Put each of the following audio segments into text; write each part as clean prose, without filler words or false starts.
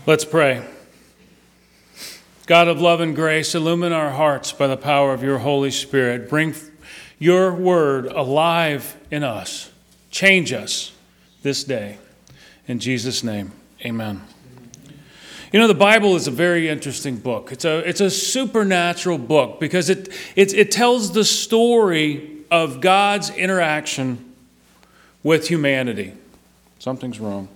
Let's pray. God of love and grace, illumine our hearts by the power of your Holy Spirit. Bring your word alive in us. Change us this day. In Jesus' name, amen. You know, the Bible is a very interesting book. It's a supernatural book because it tells the story of God's interaction with humanity. Something's wrong.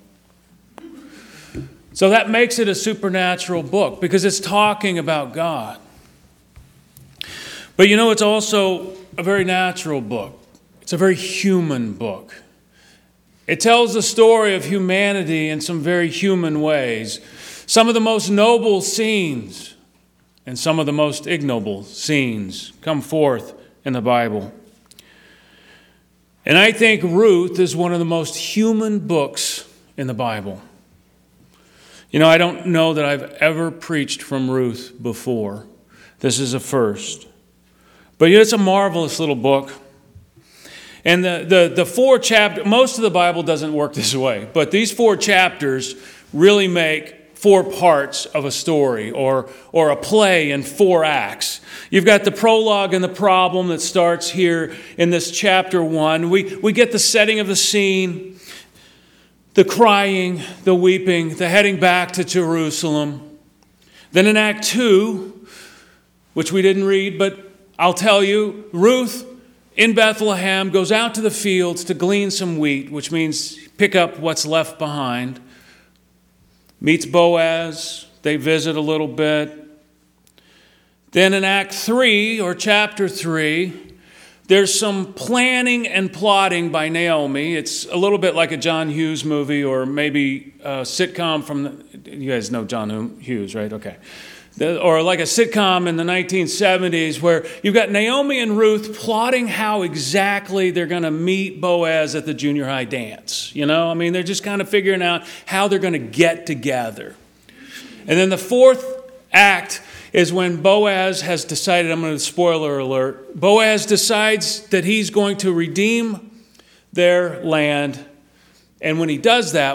So that makes it a supernatural book because it's talking about God. But you know, it's also a very natural book. It's a very human book. It tells the story of humanity in some very human ways. Some of the most noble scenes and some of the most ignoble scenes come forth in the Bible. And I think Ruth is one of the most human books in the Bible. You know, I don't know that I've ever preached from Ruth before. This is a first. But it's a marvelous little book. And the 4 chapters, most of the Bible doesn't work this way, but these 4 chapters really make 4 parts of a story or a play in 4 acts. You've got the prologue and the problem that starts here in this chapter 1. We get the setting of the scene, the crying, the weeping, the heading back to Jerusalem. Then in Act 2, which we didn't read, but I'll tell you, Ruth in Bethlehem goes out to the fields to glean some wheat, which means pick up what's left behind. Meets Boaz. They visit a little bit. Then in Act 3, or chapter 3, there's some planning and plotting by Naomi. It's a little bit like a John Hughes movie or maybe a sitcom from you guys know John Hughes, right? Okay. Or like a sitcom in the 1970s where you've got Naomi and Ruth plotting how exactly they're going to meet Boaz at the junior high dance. You know, I mean, they're just kind of figuring out how they're going to get together. And then the 4th act is when Boaz has decided, I'm going to spoiler alert, Boaz decides that he's going to redeem their land. And when he does that,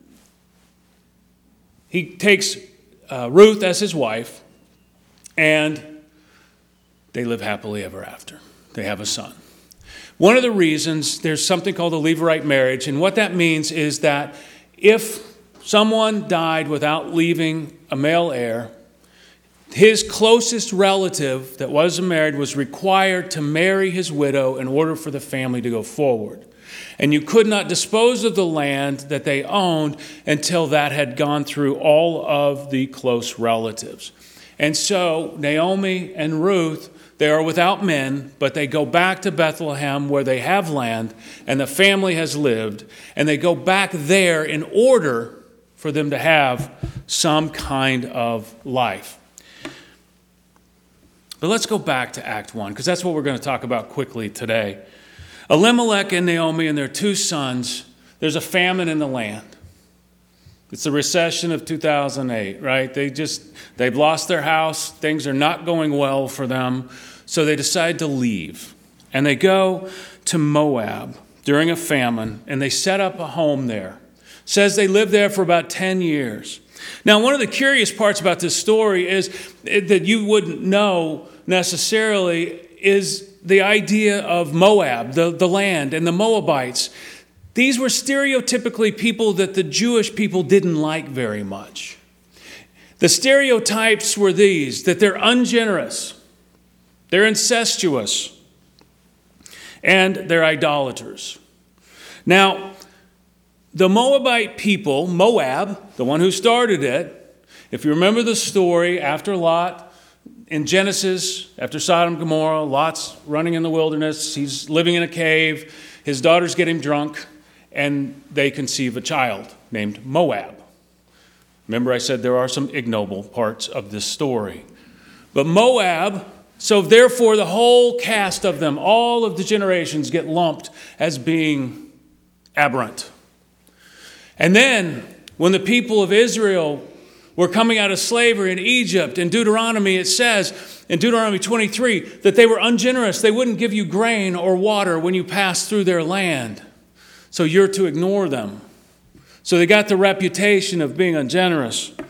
he takes Ruth as his wife, and they live happily ever after. They have a son. One of the reasons, there's something called a Levirate marriage, and what that means is that if someone died without leaving a male heir, his closest relative that wasn't married was required to marry his widow in order for the family to go forward. And you could not dispose of the land that they owned until that had gone through all of the close relatives. And so Naomi and Ruth, they are without men, but they go back to Bethlehem where they have land and the family has lived. And they go back there in order for them to have some kind of life. But let's go back to Act 1, because that's what we're going to talk about quickly today. Elimelech and Naomi and their 2 sons, there's a famine in the land. It's the recession of 2008, right? They've lost their house. Things are not going well for them. So they decide to leave. And they go to Moab during a famine, and they set up a home there. It says they lived there for about 10 years. Now, one of the curious parts about this story is that you wouldn't know necessarily is the idea of Moab, the land, and the Moabites. These were stereotypically people that the Jewish people didn't like very much. The stereotypes were these, that they're ungenerous, they're incestuous, and they're idolaters. Now, the Moabite people, Moab, the one who started it, if you remember the story after Lot, in Genesis, after Sodom and Gomorrah, Lot's running in the wilderness. He's living in a cave. His daughters get him drunk, and they conceive a child named Moab. Remember, I said there are some ignoble parts of this story. But Moab, so therefore the whole cast of them, all of the generations get lumped as being aberrant. And then, when the people of Israel were coming out of slavery in Egypt, in Deuteronomy, it says, in Deuteronomy 23, that they were ungenerous. They wouldn't give you grain or water when you passed through their land. So you're to ignore them. So they got the reputation of being ungenerous.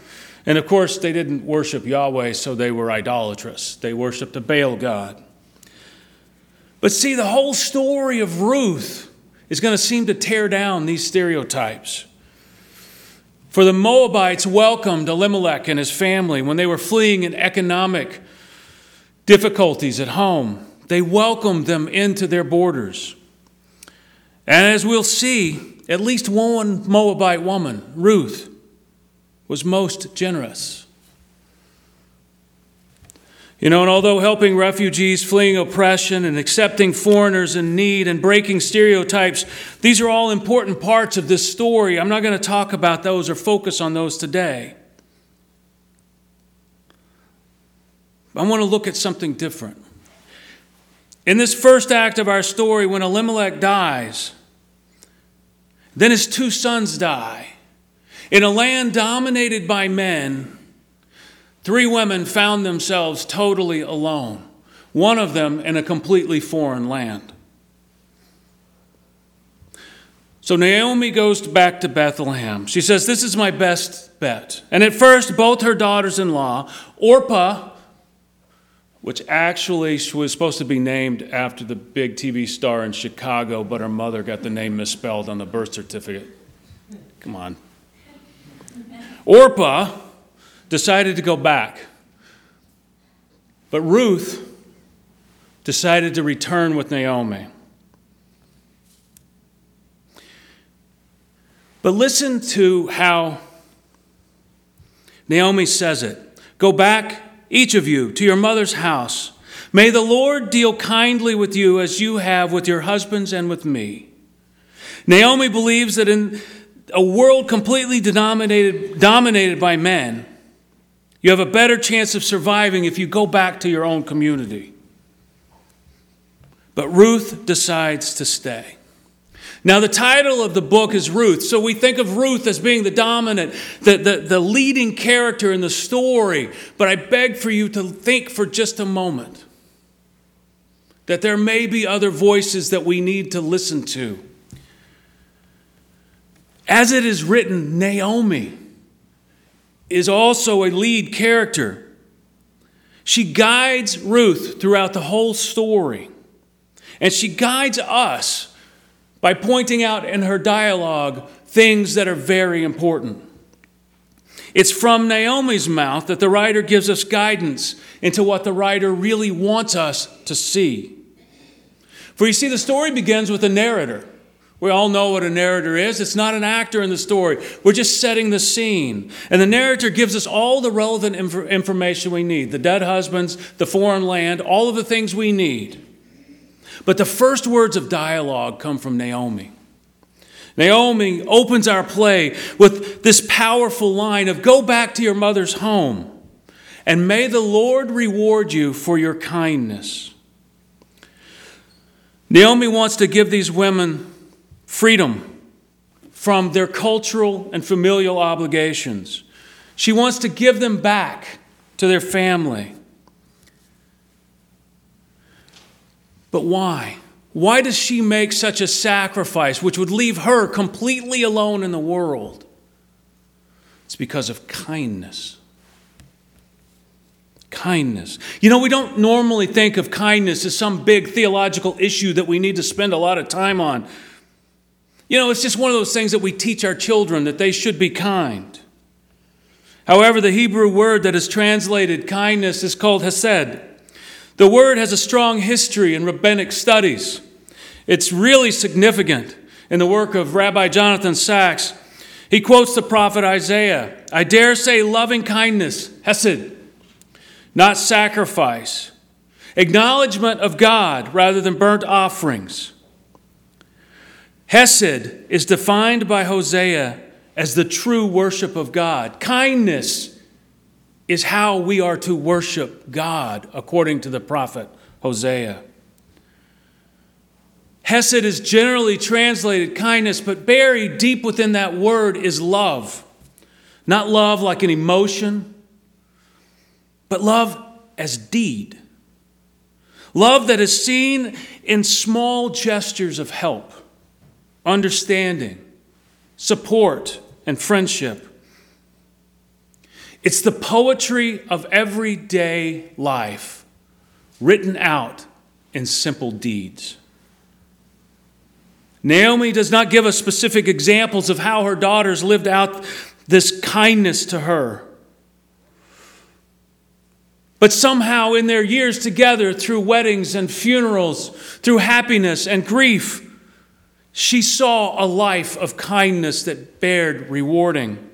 And of course, they didn't worship Yahweh, so they were idolatrous. They worshiped a Baal god. But see, the whole story of Ruth is going to seem to tear down these stereotypes. For the Moabites welcomed Elimelech and his family when they were fleeing in economic difficulties at home. They welcomed them into their borders. And as we'll see, at least one Moabite woman, Ruth, was most generous. And although helping refugees fleeing oppression and accepting foreigners in need and breaking stereotypes, these are all important parts of this story. I'm not going to talk about those or focus on those today. I want to look at something different. In this first act of our story, when Elimelech dies, then his 2 sons die. In a land dominated by men, 3 women found themselves totally alone, one of them in a completely foreign land. So Naomi goes back to Bethlehem. She says, "This is my best bet." And at first, both her daughters-in-law, Orpah, which actually was supposed to be named after the big TV star in Chicago, but her mother got the name misspelled on the birth certificate. Come on. Orpah decided to go back. But Ruth decided to return with Naomi. But listen to how Naomi says it. "Go back, each of you, to your mother's house. May the Lord deal kindly with you as you have with your husbands and with me." Naomi believes that in a world completely dominated by men, you have a better chance of surviving if you go back to your own community. But Ruth decides to stay. Now, the title of the book is Ruth, so we think of Ruth as being the dominant, the leading character in the story. But I beg for you to think for just a moment that there may be other voices that we need to listen to. As it is written, Naomi is also a lead character. She guides Ruth throughout the whole story. And she guides us by pointing out in her dialogue things that are very important. It's from Naomi's mouth that the writer gives us guidance into what the writer really wants us to see. For you see, the story begins with a narrator. We all know what a narrator is. It's not an actor in the story. We're just setting the scene. And the narrator gives us all the relevant information we need. The dead husbands, the foreign land, all of the things we need. But the first words of dialogue come from Naomi. Naomi opens our play with this powerful line of, "Go back to your mother's home, and may the Lord reward you for your kindness." Naomi wants to give these women freedom from their cultural and familial obligations. She wants to give them back to their family. But why? Why does she make such a sacrifice which would leave her completely alone in the world? It's because of kindness. Kindness. We don't normally think of kindness as some big theological issue that we need to spend a lot of time on. It's just one of those things that we teach our children, that they should be kind. However, the Hebrew word that is translated kindness is called hesed. The word has a strong history in rabbinic studies. It's really significant in the work of Rabbi Jonathan Sachs. He quotes the prophet Isaiah, "I dare say loving kindness, hesed, not sacrifice. Acknowledgement of God rather than burnt offerings." Hesed is defined by Hosea as the true worship of God. Kindness is how we are to worship God, according to the prophet Hosea. Hesed is generally translated kindness, but buried deep within that word is love. Not love like an emotion, but love as deed. Love that is seen in small gestures of help, understanding, support, and friendship. It's the poetry of everyday life, written out in simple deeds. Naomi does not give us specific examples of how her daughters lived out this kindness to her. But somehow in their years together, through weddings and funerals, through happiness and grief, she saw a life of kindness that bared rewarding.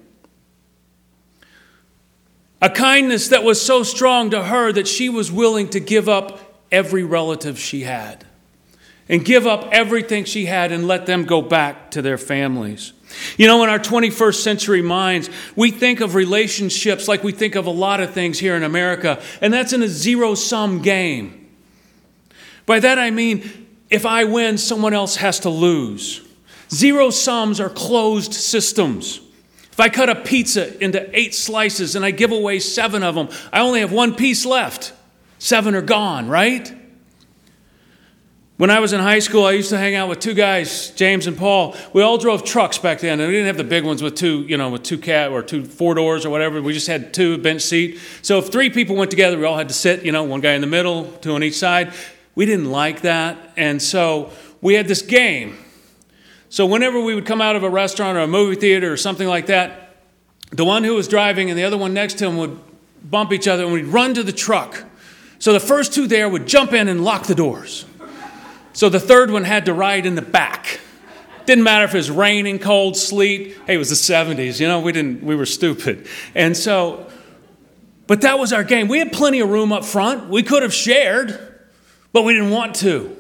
A kindness that was so strong to her that she was willing to give up every relative she had and give up everything she had and let them go back to their families. You know, in our 21st century minds, we think of relationships like we think of a lot of things here in America, and that's in a zero-sum game. By that I mean, if I win, someone else has to lose. Zero sums are closed systems. If I cut a pizza into 8 slices and I give away 7 of them, I only have 1 piece left. 7 are gone, right? When I was in high school, I used to hang out with 2 guys, James and Paul. We all drove trucks back then, and we didn't have the big ones with 2 cab or 2 4 doors or whatever. We just had 2 bench seat. So if 3 people went together, we all had to sit, 1 guy in the middle, 2 on each side. We didn't like that, and so we had this game. So whenever we would come out of a restaurant or a movie theater or something like that, the one who was driving and the other one next to him would bump each other, and we'd run to the truck. So the first 2 there would jump in and lock the doors. So the third one had to ride in the back. Didn't matter if it was raining, cold, sleet. Hey, it was the 70s, we were stupid. And so, but that was our game. We had plenty of room up front. We could have shared, but we didn't want to.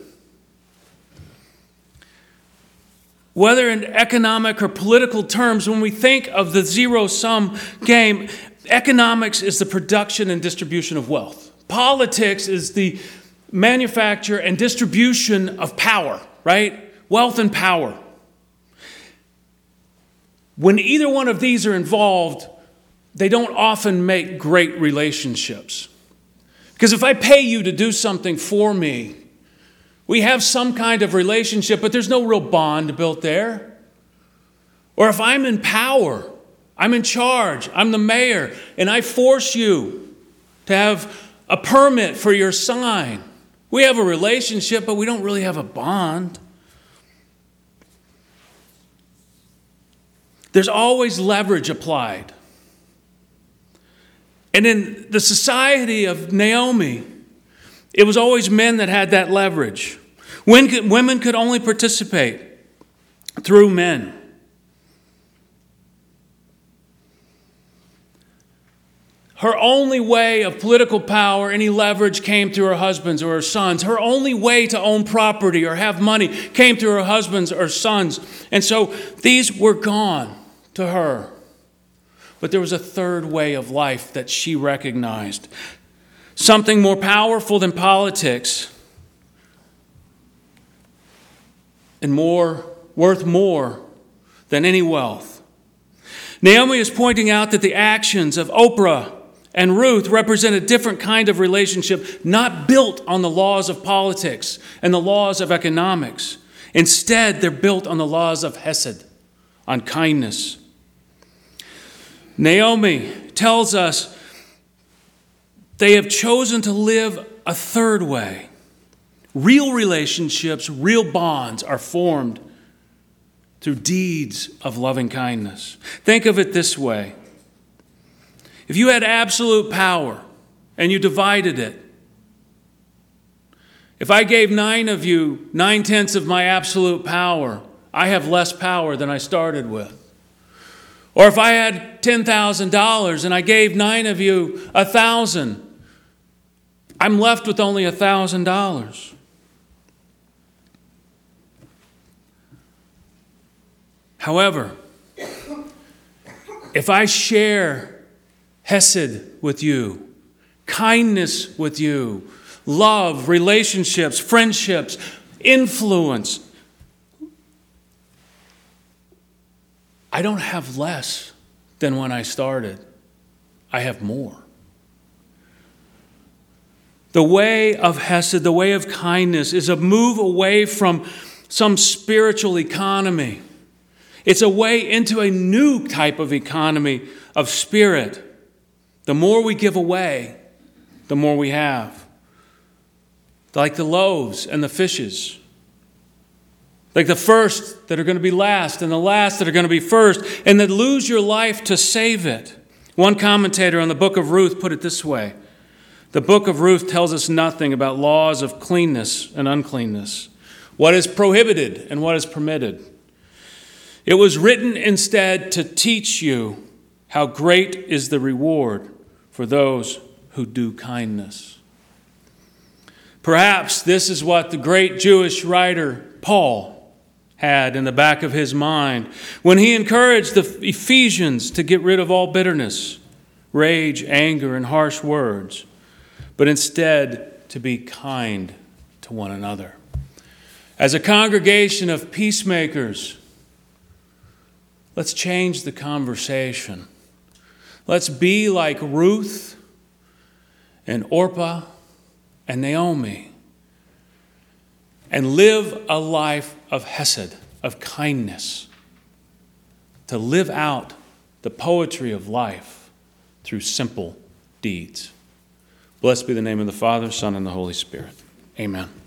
Whether in economic or political terms, when we think of the zero-sum game, economics is the production and distribution of wealth. Politics is the manufacture and distribution of power, right? Wealth and power. When either one of these are involved, they don't often make great relationships. Because if I pay you to do something for me, we have some kind of relationship, but there's no real bond built there. Or if I'm in power, I'm in charge, I'm the mayor, and I force you to have a permit for your sign. We have a relationship, but we don't really have a bond. There's always leverage applied. And in the society of Naomi, it was always men that had that leverage. Women could only participate through men. Her only way of political power, any leverage, came through her husbands or her sons. Her only way to own property or have money came through her husbands or sons. And so these were gone to her. But there was a third way of life that she recognized. Something more powerful than politics and worth more than any wealth. Naomi is pointing out that the actions of Oprah and Ruth represent a different kind of relationship, not built on the laws of politics and the laws of economics. Instead, they're built on the laws of Hesed, on kindness. Naomi tells us they have chosen to live a third way. Real relationships, real bonds are formed through deeds of loving kindness. Think of it this way. If you had absolute power and you divided it, if I gave 9 of you 9/10 of my absolute power, I have less power than I started with. Or if I had $10,000 and I gave 9 of you 1,000, I'm left with only $1,000. However, if I share Hesed with you, kindness with you, love, relationships, friendships, influence, I don't have less than when I started. I have more. The way of Hesed, the way of kindness, is a move away from some spiritual economy. It's a way into a new type of economy of spirit. The more we give away, the more we have. Like the loaves and the fishes. Like the first that are going to be last and the last that are going to be first, and that lose your life to save it. One commentator on the book of Ruth put it this way. The book of Ruth tells us nothing about laws of cleanness and uncleanness, what is prohibited and what is permitted. It was written instead to teach you how great is the reward for those who do kindness. Perhaps this is what the great Jewish writer Paul had in the back of his mind when he encouraged the Ephesians to get rid of all bitterness, rage, anger, and harsh words, but instead to be kind to one another. As a congregation of peacemakers, let's change the conversation. Let's be like Ruth and Orpah and Naomi and live a life of hesed, of kindness, to live out the poetry of life through simple deeds. Blessed be the name of the Father, Son, and the Holy Spirit. Amen.